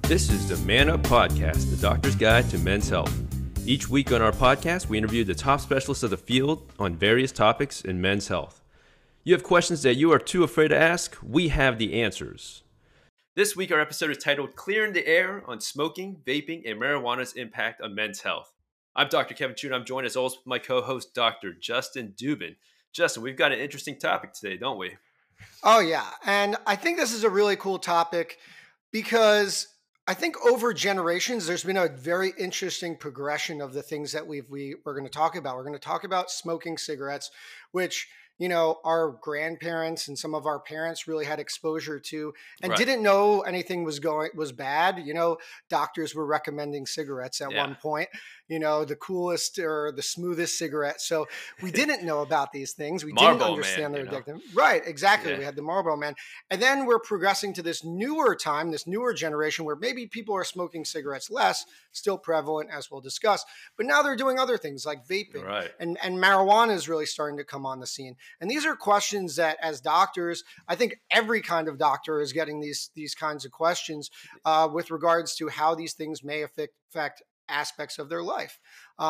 This is the Man Up Podcast, the doctor's guide to men's health. Each week on our podcast, we interview the top specialists of the field on various topics in men's health. You have questions that you are too afraid to ask? We have the answers. This week, our episode is titled Clearing the Air on Smoking, Vaping, and Marijuana's Impact on Men's Health. I'm Dr. Kevin Chun. I'm joined as always with my co-host, Dr. Justin Dubin. Justin, we've got an interesting topic today, don't we? Oh, yeah. And I think this is a really cool topic because I think over generations, there's been a very interesting progression of the things that we're going to talk about. We're going to talk about smoking cigarettes, which, you know, our grandparents and some of our parents really had exposure to and didn't know anything was bad. You know, doctors were recommending cigarettes at one point, you know, the coolest or the smoothest cigarette. So we didn't know about these things. We didn't understand their addictive. Right, exactly. Yeah. We had the Marlboro Man. And then we're progressing to this newer time, this newer generation where maybe people are smoking cigarettes less, still prevalent as we'll discuss. But now they're doing other things like vaping and marijuana is really starting to come on the scene. And these are questions that as doctors, I think every kind of doctor is getting these kinds of questions with regards to how these things may affect aspects of their life.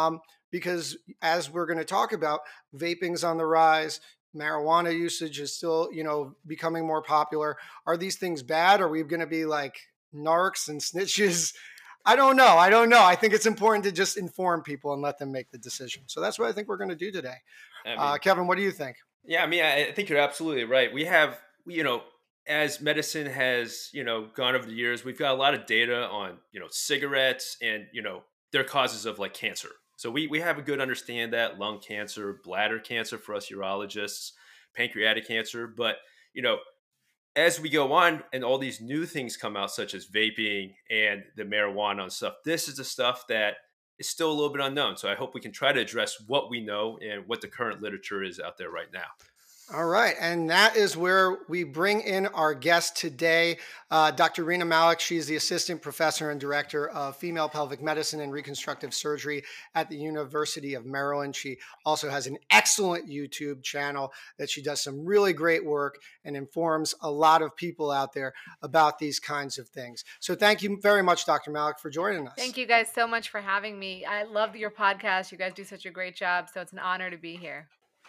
Because as we're going to talk about, vaping's on the rise. Marijuana usage is still, you know, becoming more popular. Are these things bad? Are we going to be like narcs and snitches? I don't know. I think it's important to just inform people and let them make the decision. So that's what I think we're going to do today. Kevin, what do you think? Yeah, I mean, I think you're absolutely right. We have, you know, as medicine has, you know, gone over the years, we've got a lot of data on, you know, cigarettes and, you know, their causes of like cancer. So we have a good understand that lung cancer, bladder cancer for us urologists, pancreatic cancer. But, you know, as we go on and all these new things come out, such as vaping and the marijuana and stuff, this is the stuff that is still a little bit unknown. So I hope we can try to address what we know and what the current literature is out there right now. All right. And that is where we bring in our guest today, Dr. Rena Malik. She's the assistant professor and director of female pelvic medicine and reconstructive surgery at the University of Maryland. She also has an excellent YouTube channel that she does some really great work and informs a lot of people out there about these kinds of things. So thank you very much, Dr. Malik, for joining us. Thank you guys so much for having me. I love your podcast. You guys do such a great job. So it's an honor to be here.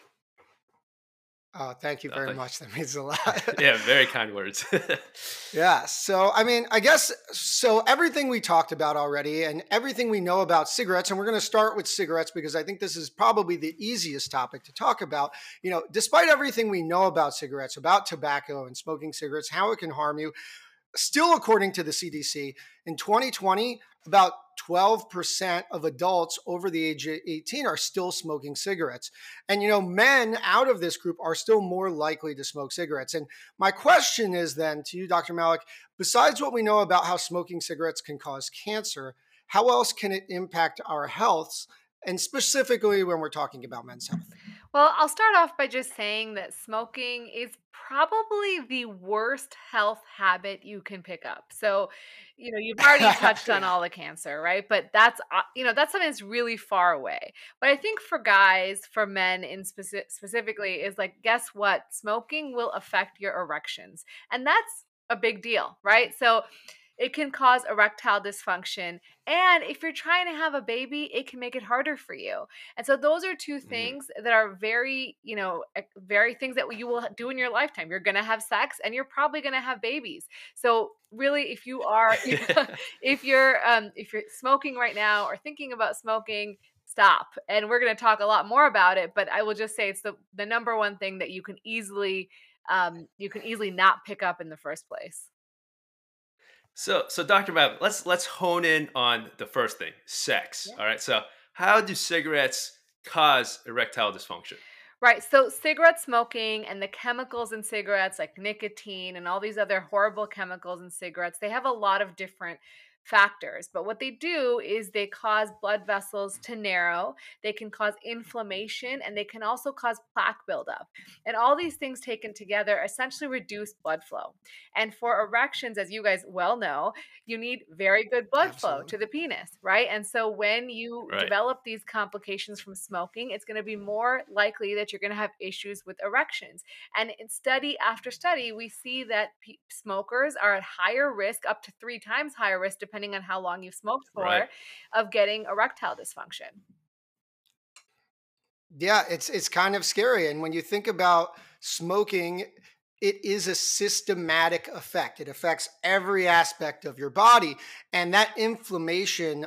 Thank you very much. That means a lot. Yeah, very kind words. Yeah. So, I mean, I guess, so everything we talked about already and everything we know about cigarettes, and we're going to start with cigarettes because I think this is probably the easiest topic to talk about. You know, despite everything we know about cigarettes, about tobacco and smoking cigarettes, how it can harm you, still according to the CDC, in 2020, about 12% of adults over the age of 18 are still smoking cigarettes. And, you know, men out of this group are still more likely to smoke cigarettes. And my question is then to you, Dr. Malik, besides what we know about how smoking cigarettes can cause cancer, how else can it impact our health? And specifically when we're talking about men's health? Well, I'll start off by just saying that smoking is probably the worst health habit you can pick up. So, you know, you've already touched on all the cancer, right? But that's, you know, that's something that's really far away. But I think for guys, for men in specifically is like, guess what? Smoking will affect your erections. And that's a big deal, right? So it can cause erectile dysfunction. And if you're trying to have a baby, it can make it harder for you. And so those are two things that are very, you know, very things that you will do in your lifetime. You're going to have sex and you're probably going to have babies. So really, if you are, if you're smoking right now or thinking about smoking, stop. And we're going to talk a lot more about it. But I will just say it's the number one thing that you can easily not pick up in the first place. So Dr. Malik, let's hone in on the first thing, sex. Yeah. All right. So how do cigarettes cause erectile dysfunction? Right. So cigarette smoking and the chemicals in cigarettes like nicotine and all these other horrible chemicals in cigarettes, they have a lot of different factors. But what they do is they cause blood vessels to narrow, they can cause inflammation, and they can also cause plaque buildup. And all these things taken together essentially reduce blood flow. And for erections, as you guys well know, you need very good blood flow Absolutely. to the penis, right? And so when you Right. develop these complications from smoking, it's going to be more likely that you're going to have issues with erections. And in study after study, we see that smokers are at higher risk, up to 3 times higher risk, depending on how long you've smoked Right. for, of getting erectile dysfunction. Yeah, it's kind of scary. And when you think about smoking, it is a systematic effect. It affects every aspect of your body, and that inflammation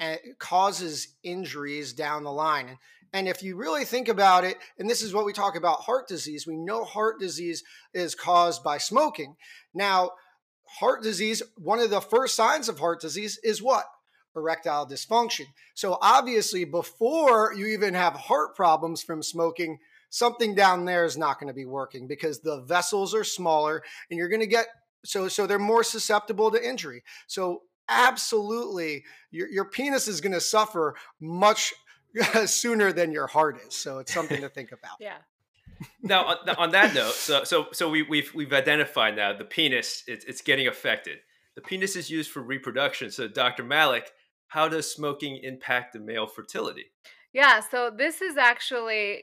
causes injuries down the line. And if you really think about it, and this is what we talk about heart disease, we know heart disease is caused by smoking. Now, heart disease, one of the first signs of heart disease is what? Erectile dysfunction. So obviously, before you even have heart problems from smoking, something down there is not going to be working because the vessels are smaller and you're going to get so they're more susceptible to injury. So absolutely, your penis is going to suffer much sooner than your heart is. So it's something to think about. Yeah. Now, on that note, so we've identified now the penis. It's getting affected. The penis is used for reproduction. So, Dr. Malik, how does smoking impact the male fertility? Yeah, so this is actually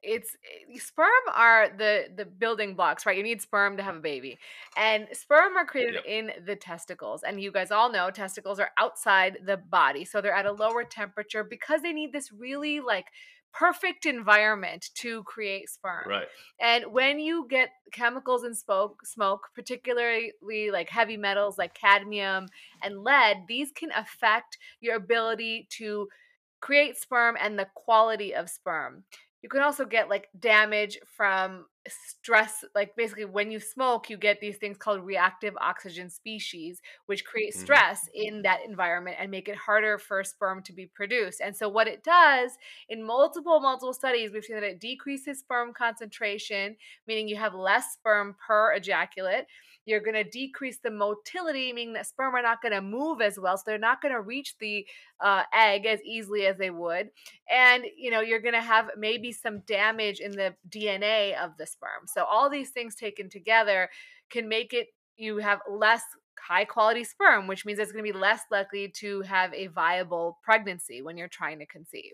sperm are the building blocks, right? You need sperm to have a baby. And sperm are created Yep. in the testicles. And you guys all know testicles are outside the body. So they're at a lower temperature because they need this really like perfect environment to create sperm. Right. And when you get chemicals in smoke, particularly like heavy metals like cadmium and lead, these can affect your ability to create sperm and the quality of sperm. You can also get like damage from stress. Like basically, when you smoke, you get these things called reactive oxygen species, which create Hmm. stress in that environment and make it harder for sperm to be produced. And so, what it does in multiple studies, we've seen that it decreases sperm concentration, meaning you have less sperm per ejaculate. You're going to decrease the motility, meaning that sperm are not going to move as well. So they're not going to reach the egg as easily as they would. And, you're going to have maybe some damage in the DNA of the sperm. So all these things taken together can make it you have less high quality sperm, which means it's going to be less likely to have a viable pregnancy when you're trying to conceive.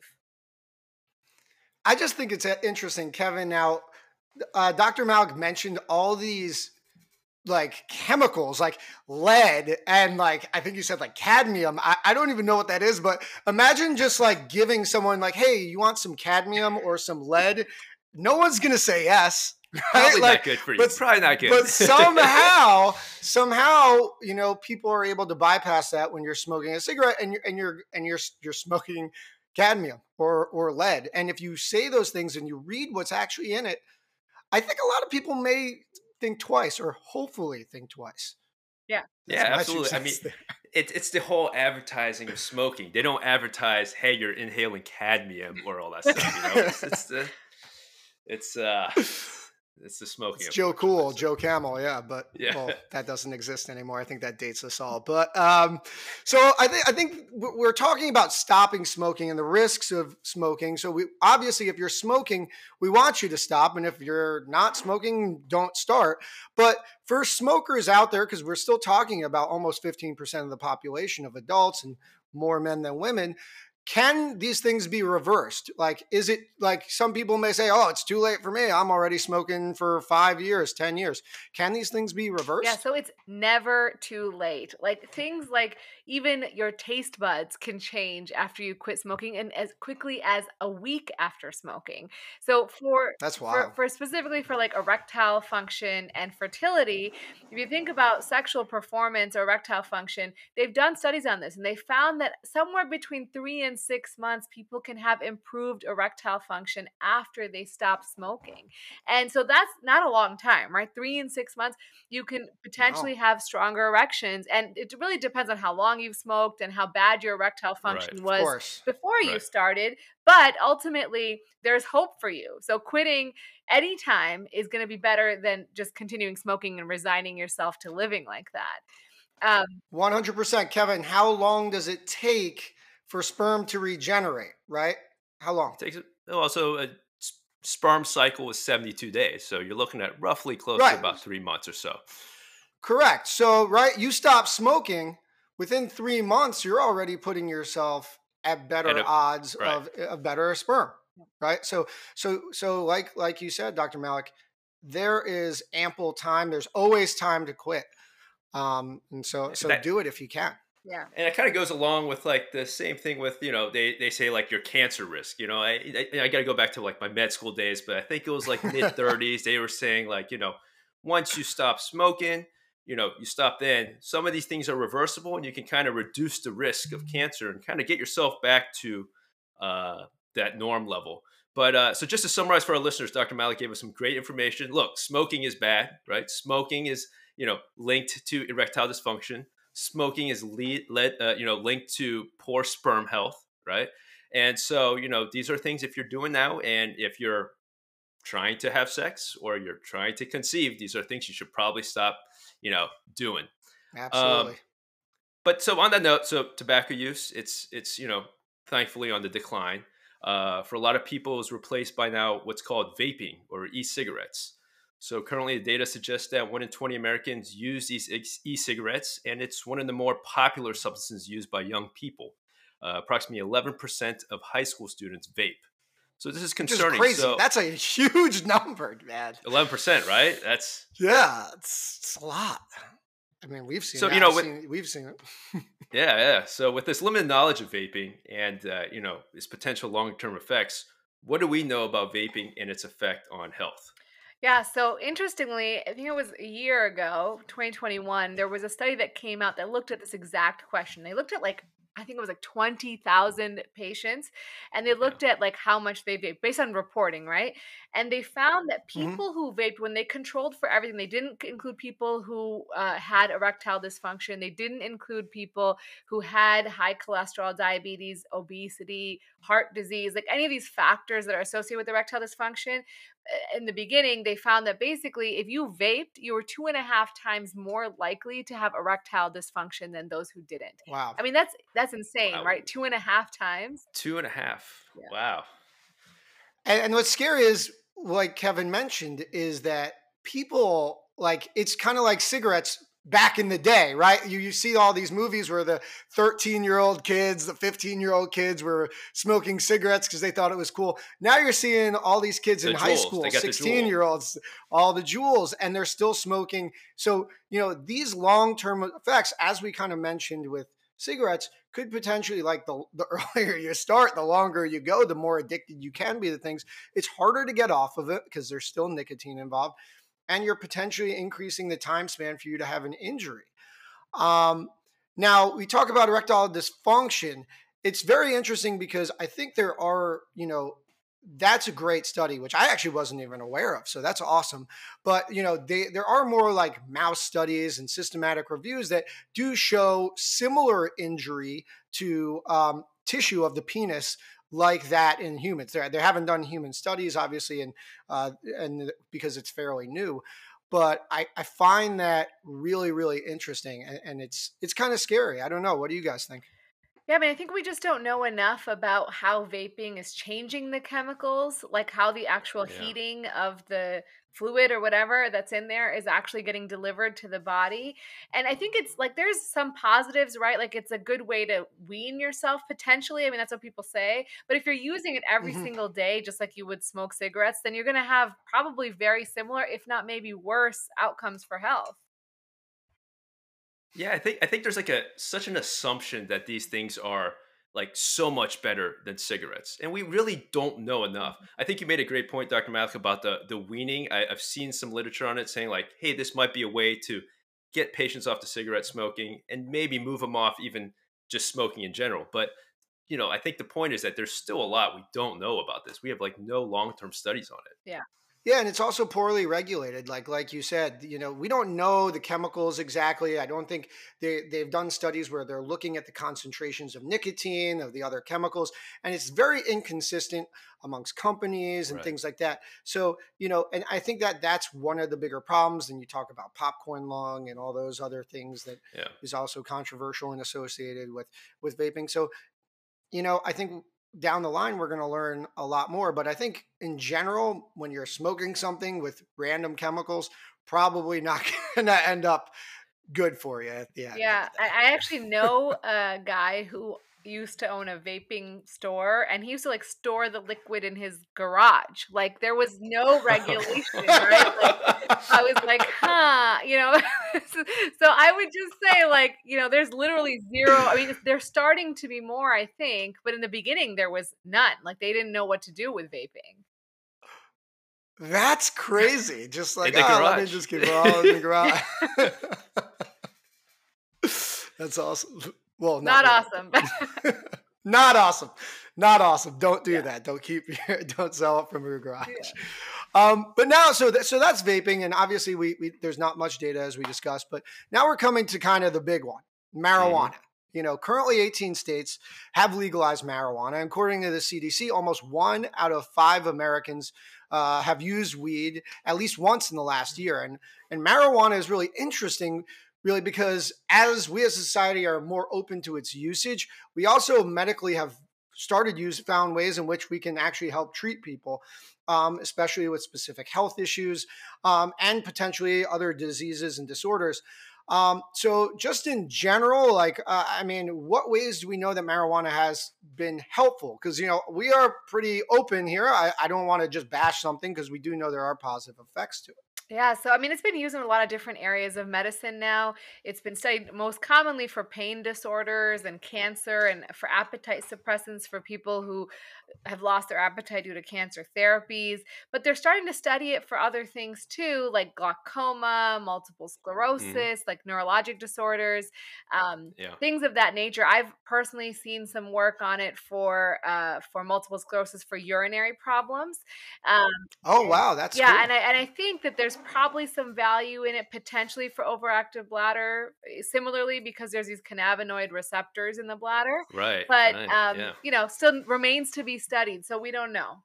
I just think it's interesting, Kevin. Now, Dr. Malik mentioned all these like chemicals like lead and like I think you said like cadmium. I don't even know what that is, but imagine just like giving someone like, hey, you want some cadmium or some lead? No one's gonna say yes. Right? Probably Like, not good for you. but Probably not good. but somehow, people are able to bypass that when you're smoking a cigarette and you're smoking cadmium or lead. And if you say those things and you read what's actually in it, I think a lot of people may think twice or hopefully think twice. Yeah. That's Yeah, my absolutely. I mean, success there. it's the whole advertising of smoking. They don't advertise, "Hey, you're inhaling cadmium" or all that stuff. It's it's the smoking. It's Joe Unfortunately. Cool, Joe Camel, yeah, but Yeah. well, that doesn't exist anymore. I think that dates us all. But so I think we're talking about stopping smoking and the risks of smoking. So we obviously, if you're smoking, we want you to stop, and if you're not smoking, don't start. But for smokers out there, because we're still talking about almost 15% of the population of adults and more men than women. Can these things be reversed? Like, is it like some people may say, oh, it's too late for me. I'm already smoking for 5 years, 10 years. Can these things be Yeah, reversed? so it's never too late. Like things like even your taste buds can change after you quit smoking and as quickly as a week after smoking. So for That's for wild. for specifically for like erectile function and fertility, if you think about sexual performance or erectile function, they've done studies on this and they found that somewhere between 3 and 6 months people can have improved erectile function after they stop smoking. And so that's not a long time, right? 3 and 6 months you can No, potentially have stronger erections. And it really depends on how long you've smoked and how bad your erectile Right. function of was course. before you Right. started. But ultimately, there's hope for you. So quitting anytime is going to be better than just continuing smoking and resigning yourself to living like that. Um, 100%. Kevin, how long does it take for sperm to regenerate, right? How long? It takes also a sperm cycle is 72 days, so you're looking at roughly close to Right. about 3 months or so. Correct. So, right, you stop smoking within 3 months, you're already putting yourself at And better odds right. of a better sperm, right? So, like you said, Dr. Malik, there is ample time. There's always time to quit. And so That do it if you can. yeah. and it kind of goes along with like the same thing with they say like your cancer risk. I got to go back to like my med school days, but I think it was like mid 30s. They were saying like once you stop smoking, you stop then. Some of these things are reversible, and you can kind of reduce the risk of cancer and kind of get yourself back to uh, that norm level. But so just to summarize for our listeners, Dr. Malik gave us some great information. Look, smoking is bad, right? Smoking is linked to erectile dysfunction. Smoking is linked to poor sperm health, right? And so these are things, if you're doing now, and if you're trying to have sex or you're trying to conceive, these are things you should probably stop doing. um, Absolutely. but so on that note, so tobacco use, it's thankfully on the decline. For a lot of people, is replaced by now what's called vaping or e-cigarettes. So currently, the data suggests that 1 in 20 Americans use these e-cigarettes, and it's one of the more popular substances used by young people. Approximately 11% of high school students vape. So this is Which is concerning. crazy. So That's a huge number, man. 11%, right? That's Yeah, it's a lot. I mean, we've seen so that. We've seen it. yeah. So with this limited knowledge of vaping and its potential long-term effects, what do we know about vaping and its effect on health? Yeah, so interestingly, I think it was a year ago, 2021, there was a study that came out that looked at this exact question. They looked at like I think it was like 20,000 patients, and they Yeah. looked at like how much they vaped based on reporting, right? And they found that Mhm. people who vaped, when they controlled for everything, they didn't include people who had erectile dysfunction. They didn't include people who had high cholesterol, diabetes, obesity, heart disease, like any of these factors that are associated with erectile dysfunction. In the beginning, they found that basically if you vaped, you were 2.5 times more likely to have erectile dysfunction than those who didn't. Wow. I mean, that's insane, Wow. right? 2.5 times. 2.5. Yeah. Wow. And what's scary is, like Kevin mentioned, is that people like it's kind of like cigarettes back in the day, right? You see all these movies where the 13-year-old kids, the 15-year-old kids were smoking cigarettes because they thought it was cool. Now you're seeing all these kids The in high jewels. school, They got the jewel. 16-year-olds, all the jewels, and they're still smoking. So, these long-term effects, as we kind of mentioned with cigarettes, could potentially, like the earlier you start, the longer you go, the more addicted you can be to things. It's harder to get off of it because there's still nicotine involved, and you're potentially increasing the time span for you to have an injury. Um, Now we talk about erectile dysfunction. It's very interesting because I think there are, that's a great study, which I actually wasn't even aware of. So that's awesome. But there are more like mouse studies and systematic reviews that do show similar injury to tissue of the penis like that in humans. They haven't done human studies, obviously, and because it's fairly new. But I find that really, really interesting, and it's kind of scary. I don't know. What do you guys think? Yeah, I mean, I think we just don't know enough about how vaping is changing the chemicals, like how the actual Yeah. heating of the fluid or whatever that's in there is actually getting delivered to the body. And I think it's like there's some positives, right? Like it's a good way to wean yourself potentially. I mean, that's what people say. But if you're using it every Mhm. single day, just like you would smoke cigarettes, then you're going to have probably very similar, if not maybe worse, outcomes for health. Yeah, I think there's like such an assumption that these things are like so much better than cigarettes, and we really don't know enough. I think you made a great point, Dr. Malik, about the weaning. I've seen some literature on it saying like, hey, this might be a way to get patients off the cigarette smoking and maybe move them off even just smoking in general. But I think the point is that there's still a lot we don't know about this. We have like no long term studies on it. Yeah. Yeah, and it's also poorly regulated. Like you said, we don't know the chemicals exactly. I don't think they've done studies where they're looking at the concentrations of nicotine, of the other chemicals, and it's very inconsistent amongst companies and Right. things like that. So, and I think that that's one of the bigger problems. And you talk about popcorn lung and all those other things that Yeah. is also controversial and associated with vaping. So, I think down the line we're going to learn a lot more. But I think in general, when you're smoking something with random chemicals, probably not going to end up good for you at the end of Yeah, the I actually know a guy who used to own a vaping store, and he used to like store the liquid in his garage. Like there was no regulation, right? Like I was like, huh, so I would just say like, there's literally zero. I mean, there's starting to be more, I think, but in the beginning there was none. Like they didn't know what to do with vaping. day. That's crazy. Just In like, the let me garage. just keep it all in the garage. That's awesome. Well, not Not really, awesome. but not awesome. Not awesome. Don't do Yeah. that. Don't sell it from your garage. Yeah. But now, so that's vaping, and obviously we there's not much data as we discussed, but now we're coming to kind of the big one, Hmm. marijuana. Currently 18 states have legalized marijuana. According to the CDC, almost 1 out of 5 Americans have used weed at least once in the last year, and marijuana is really interesting. Really, because as we as a society are more open to its usage, we also medically have found ways in which we can actually help treat people, especially with specific health issues, and potentially other diseases and disorders. So, just in general, I mean, what ways do we know that marijuana has been helpful? Because, we are pretty open here. I don't want to just bash something because we do know there are positive effects to it. Yeah, so I mean, it's been used in a lot of different areas of medicine now. It's been studied most commonly for pain disorders and cancer and for appetite suppressants for people who have lost their appetite due to cancer therapies. But they're starting to study it for other things too, like glaucoma, multiple Hmm. sclerosis, like neurologic disorders, Yeah. things of that nature. I've personally seen some work on it for multiple sclerosis for urinary problems. Um, Oh, and wow, that's yeah, cool. and I think that there's probably some value in it potentially for overactive bladder, similarly because there's these cannabinoid receptors in the bladder. Right. But Right. Yeah. still remains to be studied, so we don't know.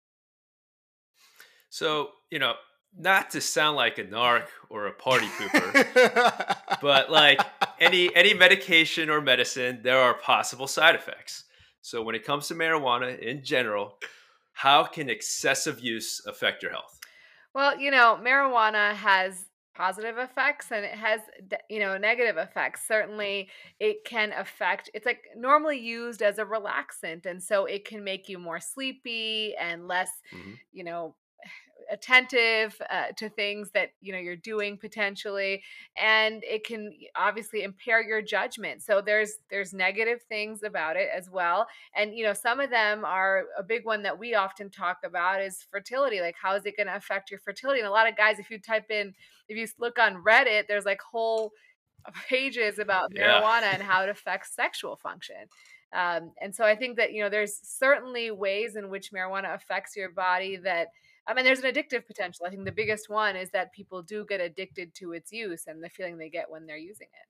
So, not to sound like a narc or a party pooper, but like any medication or medicine, there are possible side effects. So when it comes to marijuana in general, how can excessive use affect your health? Well, marijuana has positive effects and it has negative effects. Certainly it can affect, it's like normally used as a relaxant, and so it can make you more sleepy and less Hmm. you know attentive to things that you're doing potentially, and it can obviously impair your judgment. So there's negative things about it as well. And some of them are, a big one that we often talk about is fertility. Like, how is it going to affect your fertility? And a lot of guys, if you look on Reddit, there's like whole pages about Yeah. marijuana and how it affects sexual function. And so I think that there's certainly ways in which marijuana affects your body that, I mean, there's an addictive potential. I think the biggest one is that people do get addicted to its use and the feeling they get when they're using it.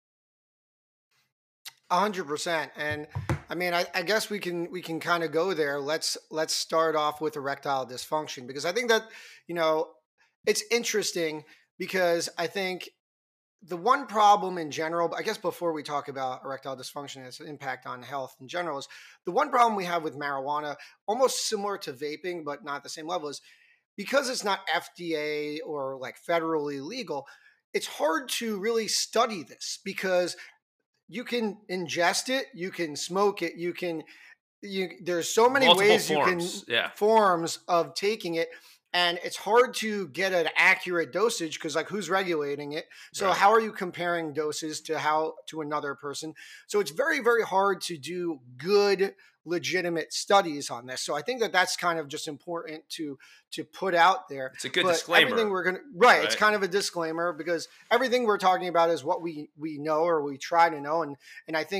100%. And I mean, I guess we can kind of go there. Let's start off with erectile dysfunction, because I think that, you know, it's interesting, because I think the one problem in general, I guess before we talk about erectile dysfunction and its impact on health in general, is the one problem we have with marijuana, almost similar to vaping, but not the same level, is because it's not FDA or like federally legal, it's hard to really study this, because you can ingest it, you can smoke it, there's so many Multiple ways you can forms. Yeah. forms of taking it, and it's hard to get an accurate dosage, because like, who's regulating it? So Right. how are you comparing doses to another person? So it's very, very hard to do good legitimate studies on this. So I think that that's kind of just important to put out there. It's a good But everything disclaimer, we're going to, right, it's right? kind of a disclaimer, because everything we're talking about is what we know, or we try to know. And I think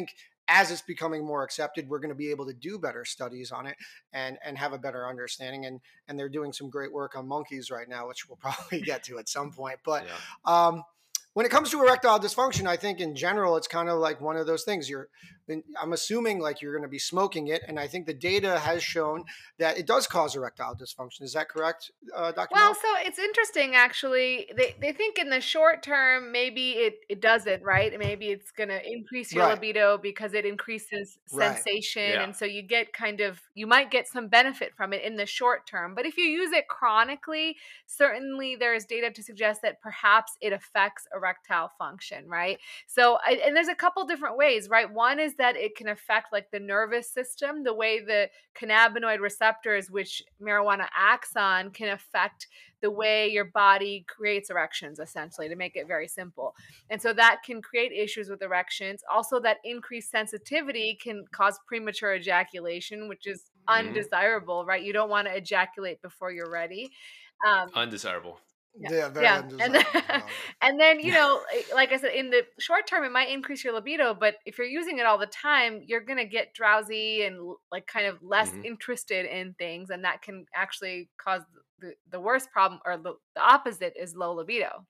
as it's becoming more accepted, we're going to be able to do better studies on it and have a better understanding. And they're doing some great work on monkeys right now, which we'll probably get to at some point. But when it comes to erectile dysfunction, I think in general, it's kind of like one of those things. I'm assuming like you're going to be smoking it. And I think the data has shown that it does cause erectile dysfunction. Is that correct, Dr. Well, Malik? so it's interesting actually. They think in the short term, maybe it doesn't, right? Maybe it's going to increase your Right. libido because it increases Right. sensation. Yeah. And so you might get some benefit from it in the short term. But if you use it chronically, certainly there's data to suggest that perhaps it affects erectile function, right? So, and there's a couple different ways, right? One is that it can affect like the nervous system, the way the cannabinoid receptors, which marijuana acts on, can affect the way your body creates erections, essentially, to make it very simple. And so that can create issues with erections. Also, that increased sensitivity can cause premature ejaculation, which is undesirable, right? You don't want to ejaculate before you're ready. Undesirable. Yeah, very And then, undesirable. and then, like I said, in the short term, it might increase your libido, but if you're using it all the time, you're going to get drowsy and like kind of less interested in things. And that can actually cause the worst problem, or the opposite is low libido.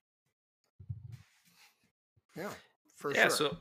Yeah, for Yeah. sure. So,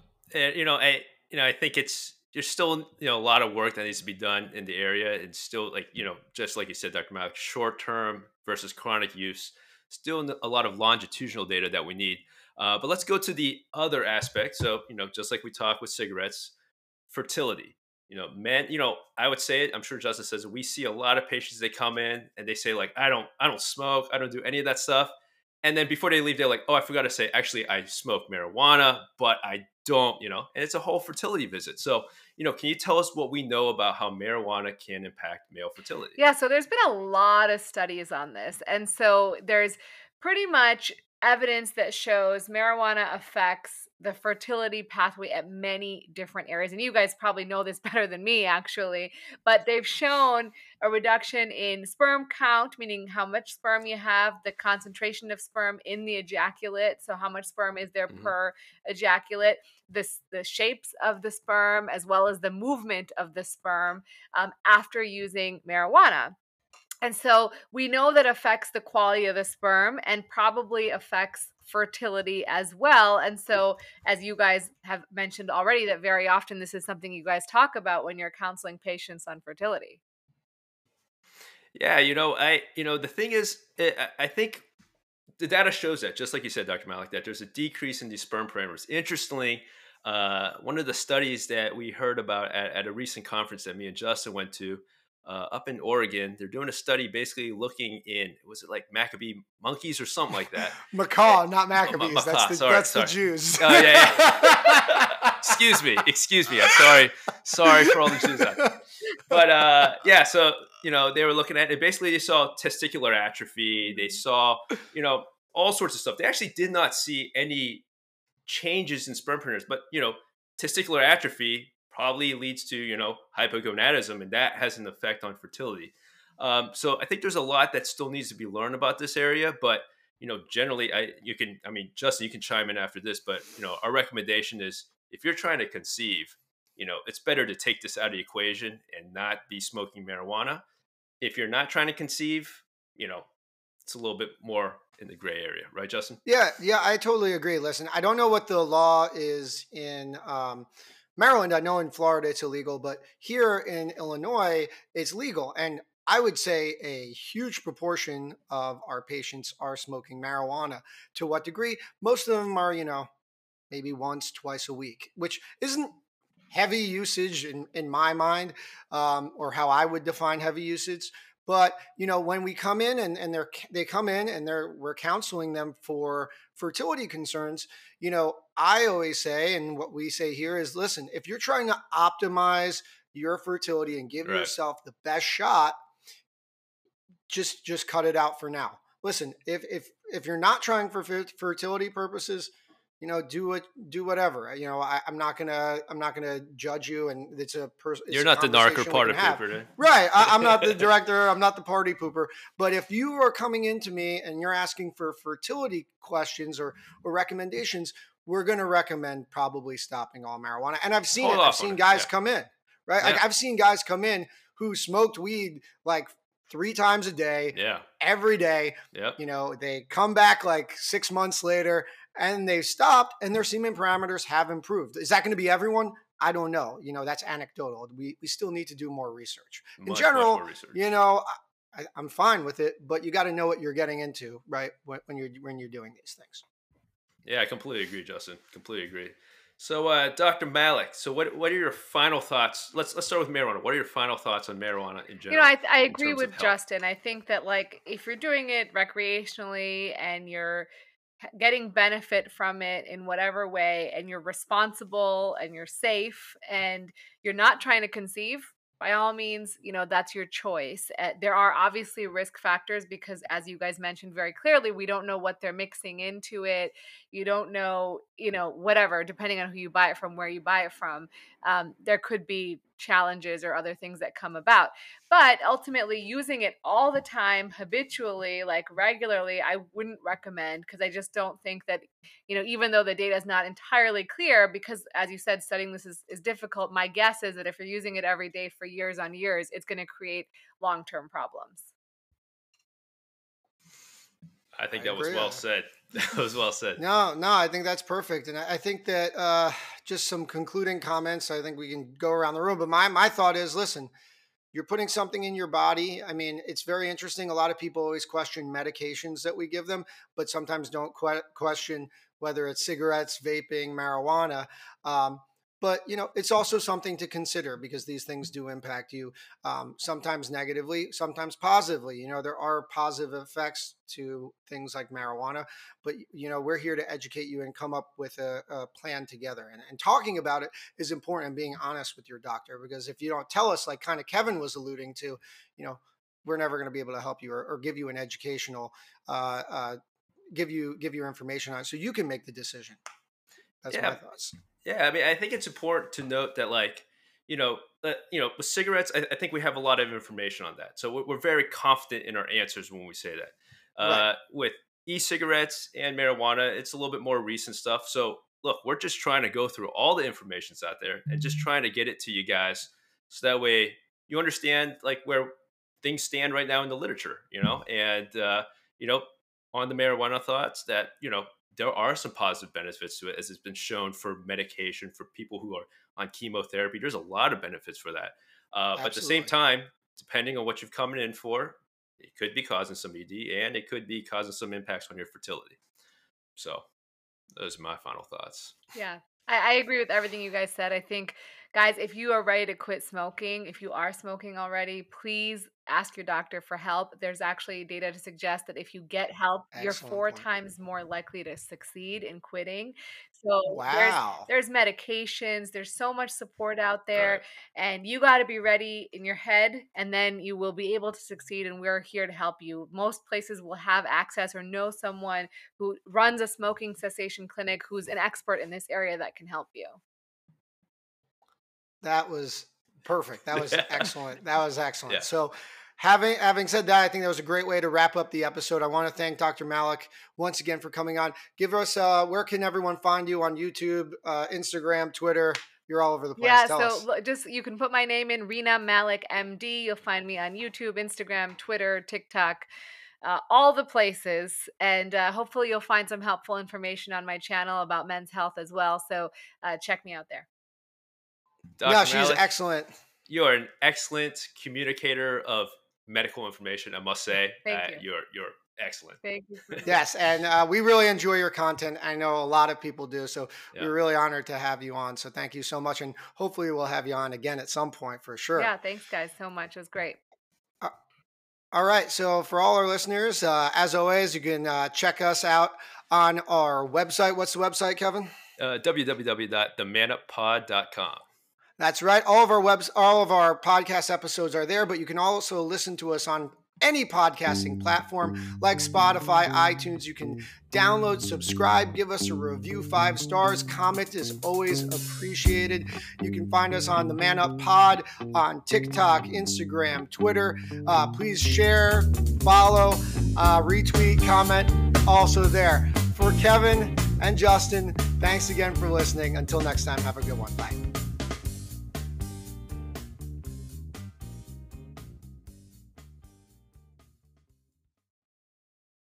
I think there's still, a lot of work that needs to be done in the area. It's still like, just like you said, Dr. Malik, short term versus chronic use, still a lot of longitudinal data that we need. But let's go to the other aspect. So, just like we talked with cigarettes, fertility. Men, I would say it, I'm sure Justice says it, we see a lot of patients, they come in and they say like, I don't smoke, I don't do any of that stuff. And then before they leave, they're like, oh, I forgot to say, actually, I smoke marijuana, but I don't, and it's a whole fertility visit. So, can you tell us what we know about how marijuana can impact male fertility? Yeah, so there's been a lot of studies on this. And so there's pretty much evidence that shows marijuana affects the fertility pathway at many different areas. And you guys probably know this better than me, actually. But they've shown a reduction in sperm count, meaning how much sperm you have, the concentration of sperm in the ejaculate. So how much sperm is there per ejaculate, the shapes of the sperm, as well as the movement of the sperm after using marijuana. And so we know that affects the quality of the sperm and probably affects fertility as well. And so, as you guys have mentioned already, that very often this is something you guys talk about when you're counseling patients on fertility. Yeah, the thing is, I think the data shows that, just like you said, Dr. Malik, that there's a decrease in these sperm parameters. Interestingly, one of the studies that we heard about at a recent conference that me and Justin went to, up in Oregon, they're doing a study basically looking in, was it like Maccabee monkeys or something like that? Macaw, not Maccabees. Macaw, that's sorry. the Jews. Oh, yeah. Excuse me. I'm sorry for all the Jews out there. But so they were looking at it. Basically, they saw testicular atrophy. They saw all sorts of stuff. They actually did not see any changes in sperm parameters, but testicular atrophy probably leads to hypogonadism, and that has an effect on fertility. So I think there's a lot that still needs to be learned about this area, but generally, Justin, you can chime in after this, but our recommendation is, if you're trying to conceive, it's better to take this out of the equation and not be smoking marijuana. If you're not trying to conceive, it's a little bit more in the gray area, right, Justin? Yeah, I totally agree. Listen, I don't know what the law is in Maryland. I know in Florida it's illegal, but here in Illinois it's legal. And I would say a huge proportion of our patients are smoking marijuana. To what degree? Most of them are, maybe once, twice a week, which isn't heavy usage in my mind, or how I would define heavy usage. But when we come in and they come in and we're counseling them for fertility concerns, I always say, and what we say here is, listen, if you're trying to optimize your fertility and give yourself the best shot, just cut it out for now. Listen, if you're not trying for fertility purposes, do whatever. I'm not gonna judge you, and it's a person. You're not the narc or party pooper, right? I'm not the director. I'm not the party pooper. But if you are coming into me and you're asking for fertility questions or recommendations, we're going to recommend probably stopping all marijuana. And I've seen Hold it. I've off on seen it. guys Yeah. come in, right? Like Yeah. I've seen guys come in who smoked weed like 3 times a day, Yeah. every day. Yep. You know, they come back like 6 months later and they've stopped and their semen parameters have improved. Is that going to be everyone? I don't know. You know, that's anecdotal. We still need to do more research. In Much general, more research. you know, I'm fine with it, but you got to know what you're getting into, right? When you're doing these things. Yeah, I completely agree, Justin. Completely agree. So, Dr. Malik, so what are your final thoughts? Let's start with marijuana. What are your final thoughts on marijuana in general? I in agree terms with of health? Justin. I think that like if you're doing it recreationally and you're getting benefit from it in whatever way and you're responsible and you're safe and you're not trying to conceive, by all means, you know, that's your choice. There are obviously risk factors because, as you guys mentioned very clearly, we don't know what they're mixing into it. You don't know, you know, whatever, depending on who you buy it from, where you buy it from. There could be challenges or other things that come about. But ultimately, using it all the time, habitually, like regularly, I wouldn't recommend because I just don't think that, you know, even though the data is not entirely clear, because as you said, studying this is difficult. My guess is that if you're using it every day for years on years, it's going to create long-term problems. I think I that was agree. well said. That was well said. No, I think that's perfect. And I think that just some concluding comments, I think we can go around the room. But my thought is, listen, you're putting something in your body. I mean, it's very interesting. A lot of people always question medications that we give them, but sometimes don't question whether it's cigarettes, vaping, marijuana. But, you know, it's also something to consider because these things do impact you, sometimes negatively, sometimes positively. You know, there are positive effects to things like marijuana, but, you know, we're here to educate you and come up with a plan together. And talking about it is important, and being honest with your doctor, because if you don't tell us, like kind of Kevin was alluding to, you know, we're never going to be able to help you or give you an educational, give you information on it so you can make the decision. That's my thoughts. Yeah, I mean, I think it's important to note that, like, with cigarettes, I think we have a lot of information on that. So we're very confident in our answers when we say that. Right. With e-cigarettes and marijuana, it's a little bit more recent stuff. So look, we're just trying to go through all the information's out there and just trying to get it to you guys, so that way you understand like where things stand right now in the literature, and on the marijuana thoughts that there are some positive benefits to it, as it's been shown for medication for people who are on chemotherapy. There's a lot of benefits for that. But at the same time, depending on what you've come in for, it could be causing some ED and it could be causing some impacts on your fertility. So those are my final thoughts. Yeah, I agree with everything you guys said. I think, guys, if you are ready to quit smoking, if you are smoking already, please ask your doctor for help. There's actually data to suggest that if you get help, you're Excellent 4 point. times more likely to succeed in quitting. So Wow. there's medications, there's so much support out there, Right. and you got to be ready in your head, and then you will be able to succeed, and we're here to help you. Most places will have access or know someone who runs a smoking cessation clinic who's an expert in this area that can help you. That was perfect. That was excellent. That was excellent. Yeah. So having said that, I think that was a great way to wrap up the episode. I want to thank Dr. Malik once again for coming on. Give us, where can everyone find you on YouTube, Instagram, Twitter? You're all over the place. Yeah, Tell us. so just you can put my name in, Rena Malik MD. You'll find me on YouTube, Instagram, Twitter, TikTok, all the places. And hopefully you'll find some helpful information on my channel about men's health as well. So check me out there. Dr. No, she's Malik, excellent. You are an excellent communicator of medical information, I must say. Thank you. You're excellent. Thank you. Yes, and we really enjoy your content. I know a lot of people do, so Yeah. we're really honored to have you on. So thank you so much, and hopefully we'll have you on again at some point for sure. Yeah, thanks guys so much. It was great. All right, so for all our listeners, as always, you can check us out on our website. What's the website, Kevin? www.themanuppod.com. That's right. All of our podcast episodes are there, but you can also listen to us on any podcasting platform like Spotify, iTunes. You can download, subscribe, give us a review, 5 stars. Comment is always appreciated. You can find us on the Man Up Pod on TikTok, Instagram, Twitter. Please share, follow, retweet, comment, also there. For Kevin And Justin, thanks again for listening. Until next time, have a good one. Bye.